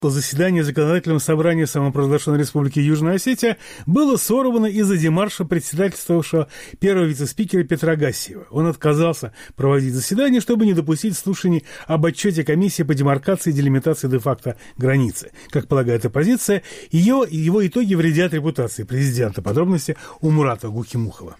Заседание Законодательного собрания самопровозглашенной Республики Южная Осетия было сорвано из-за демарша председательствовавшего первого вице-спикера Петра Гассиева. Он отказался проводить заседание, чтобы не допустить слушаний об отчете комиссии по демаркации и делимитации де-факто границы. Как полагает оппозиция, его итоги вредят репутации президента. Подробности у Мурата Гухимухова.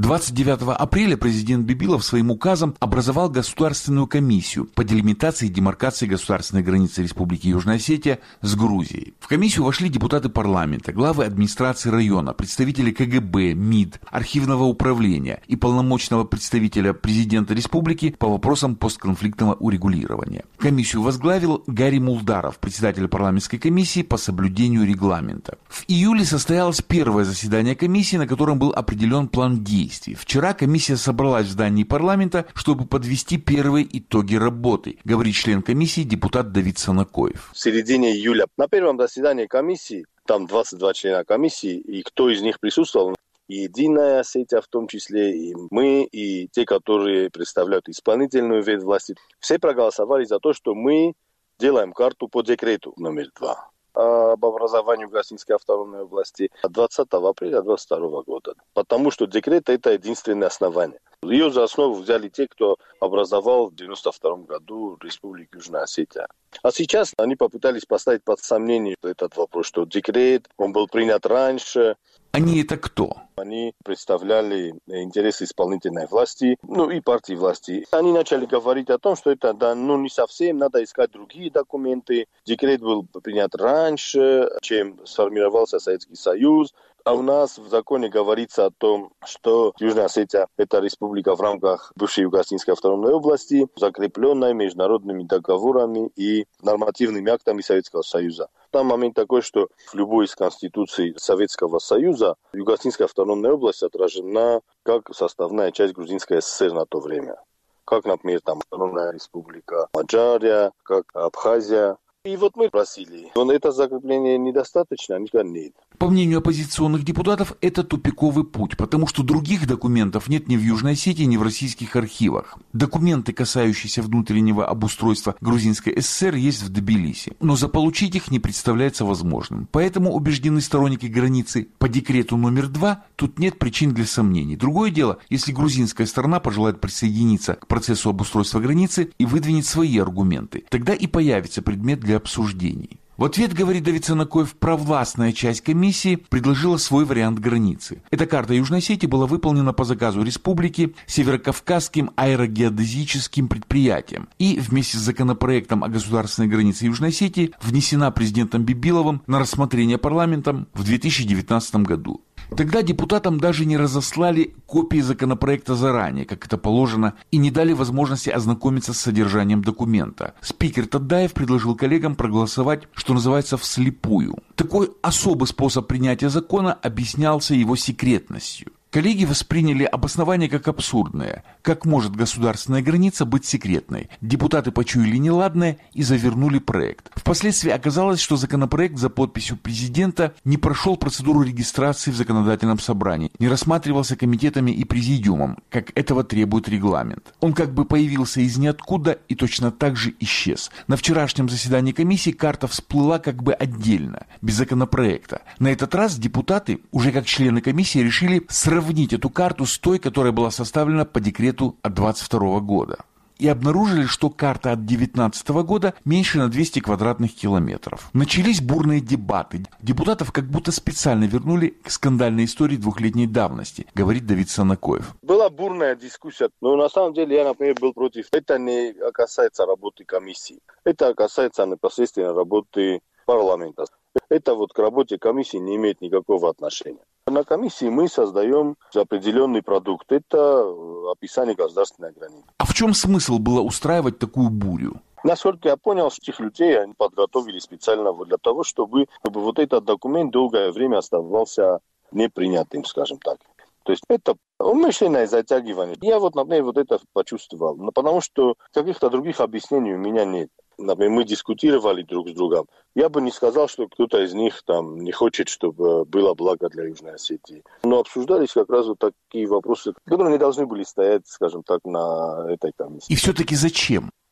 29 апреля президент Бибилов своим указом образовал Государственную комиссию по делимитации и демаркации государственной границы Республики Южная Осетия с Грузией. В комиссию вошли депутаты парламента, главы администрации района, представители КГБ, МИД, архивного управления и полномочного представителя президента республики по вопросам постконфликтного урегулирования. Комиссию возглавил Гарри Мулдаров, председатель парламентской комиссии по соблюдению регламента. В июле состоялось первое заседание комиссии, на котором был определен план действий. Вчера комиссия собралась в здании парламента, чтобы подвести первые итоги работы, говорит член комиссии депутат Давид Санакоев. В середине июля на первом заседании комиссии, там 22 члена комиссии, и кто из них присутствовал, и Единая Осетия в том числе, и мы, и те, которые представляют исполнительную ветвь власти, все проголосовали за то, что мы делаем карту по декрету номер 2. Об образовании Гостинской автономной области 20 апреля 2022 года. Потому что декрет – это единственное основание. Ее за основу взяли те, кто образовал в 1992 году Республику Южная Осетия. А сейчас они попытались поставить под сомнение этот вопрос, что декрет, он был принят раньше. Они это кто? Они представляли интересы исполнительной власти, и партии власти. Они начали говорить о том, что это не совсем, надо искать другие документы. Декрет был принят раньше, чем сформировался Советский Союз. А у нас в законе говорится о том, что Южная Осетия – это республика в рамках бывшей Юго-Осетинской автономной области, закрепленной международными договорами и нормативными актами Советского Союза. Там момент такой, что в любой из конституций Советского Союза Юго-Осетинская автономная область отражена как составная часть Грузинской ССР на то время. Как, например, там Автономная Республика Маджария, как Абхазия. И вот мы просили, но это закрепление недостаточно, они говорят нет. По мнению оппозиционных депутатов, это тупиковый путь, потому что других документов нет ни в Южной Осетии, ни в российских архивах. Документы, касающиеся внутреннего обустройства Грузинской ССР, есть в Тбилиси, но заполучить их не представляется возможным. Поэтому убеждены сторонники границы по декрету номер 2, тут нет причин для сомнений. Другое дело, если грузинская сторона пожелает присоединиться к процессу обустройства границы и выдвинет свои аргументы, тогда и появится предмет для обсуждений. В ответ, говорит Давид Санакоев, провластная часть комиссии предложила свой вариант границы. Эта карта Южной Осетии была выполнена по заказу республики Северокавказским аэрогеодезическим предприятием и вместе с законопроектом о государственной границе Южной Осетии внесена президентом Бибиловым на рассмотрение парламентом в 2019 году. Тогда депутатам даже не разослали копии законопроекта заранее, как это положено, и не дали возможности ознакомиться с содержанием документа. Спикер Тадаев предложил коллегам проголосовать, что называется, вслепую. Такой особый способ принятия закона объяснялся его секретностью. Коллеги восприняли обоснование как абсурдное. Как может государственная граница быть секретной? Депутаты почуяли неладное и завернули проект. Впоследствии оказалось, что законопроект за подписью президента не прошел процедуру регистрации в законодательном собрании, не рассматривался комитетами и президиумом, как этого требует регламент. Он как бы появился из ниоткуда и точно так же исчез. На вчерашнем заседании комиссии карта всплыла как бы отдельно, без законопроекта. На этот раз депутаты, уже как члены комиссии, решили сравнить эту карту с той, которая была составлена по декрету от 22 года. И обнаружили, что карта от 2019 года меньше на 200 квадратных километров. Начались бурные дебаты. Депутатов как будто специально вернули к скандальной истории двухлетней давности, говорит Давид Санакоев. Была бурная дискуссия, но на самом деле я, например, был против. Это не касается работы комиссии. Это касается непосредственно работы парламента. Это к работе комиссии не имеет никакого отношения. На комиссии мы создаем определенный продукт. Это описание государственной границы. А в чем смысл было устраивать такую бурю? Насколько я понял, этих людей они подготовили специально для того, чтобы этот документ долгое время оставался непринятым, скажем так. То есть это умышленное затягивание. Я например, это почувствовал. Потому что каких-то других объяснений у меня нет. Например, мы дискутировали друг с другом. Я бы не сказал, что кто-то из них не хочет, чтобы было благо для Южной Осетии. Но обсуждались как раз такие вопросы, которые не должны были стоять, скажем так, на этой комиссии. И все-таки зачем?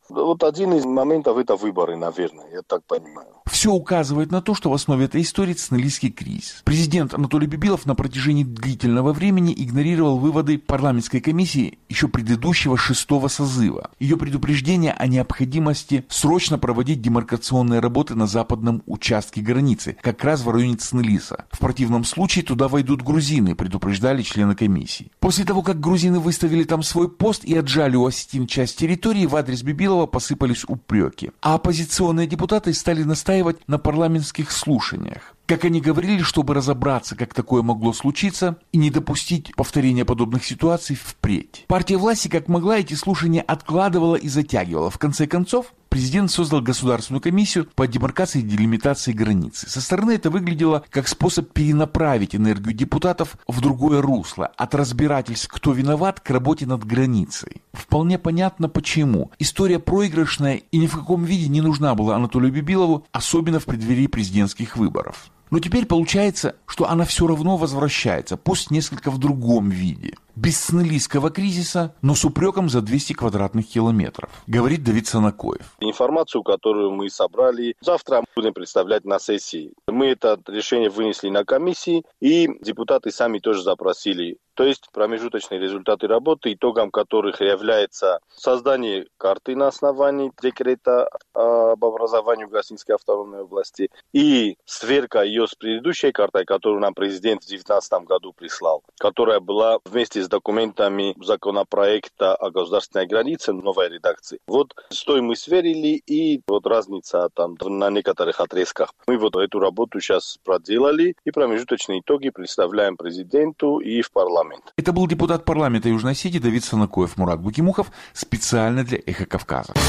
Вот один из моментов – это выборы, наверное, я так понимаю. Все указывает на то, что в основе этой истории централистский кризис. Президент Анатолий Бибилов на протяжении длительного времени игнорировал выводы парламентской комиссии еще предыдущего 6-го созыва. Ее предупреждение о необходимости срочно проводить демаркационные работы на западном участке границы, как раз в районе Цнылиса. В противном случае туда войдут грузины, предупреждали члены комиссии. После того, как грузины выставили там свой пост и отжали у осетин часть территории, в адрес Бибилова посыпались упреки. А оппозиционные депутаты стали настаивать на парламентских слушаниях. Как они говорили, чтобы разобраться, как такое могло случиться, и не допустить повторения подобных ситуаций впредь. Партия власти, как могла, эти слушания откладывала и затягивала. В конце концов, президент создал Государственную комиссию по демаркации и делимитации границы. Со стороны это выглядело как способ перенаправить энергию депутатов в другое русло, от разбирательств, кто виноват, к работе над границей. Вполне понятно почему. История проигрышная и ни в каком виде не нужна была Анатолию Бибилову, особенно в преддверии президентских выборов. Но теперь получается, что она все равно возвращается, пусть несколько в другом виде. Без цнылийского кризиса, но с упреком за 200 квадратных километров, говорит Давид Санакоев. Информацию, которую мы собрали, завтра будем представлять на сессии. Мы это решение вынесли на комиссии, и депутаты сами тоже запросили. То есть промежуточные результаты работы, итогом которых является создание карты на основании декрета об образовании Гостинской автономной области и сверка ее с предыдущей картой, которую нам президент в 2019 году прислал, которая была вместе с документами законопроекта о государственной границе новой редакции. Вот стоимость сверили, и вот разница там на некоторых отрезках. Мы вот эту работу сейчас проделали, и промежуточные итоги представляем президенту и в парламент. Это был депутат парламента Южной Осетии Давид Санакоев. Мурат Букимухов специально для «Эхо Кавказа».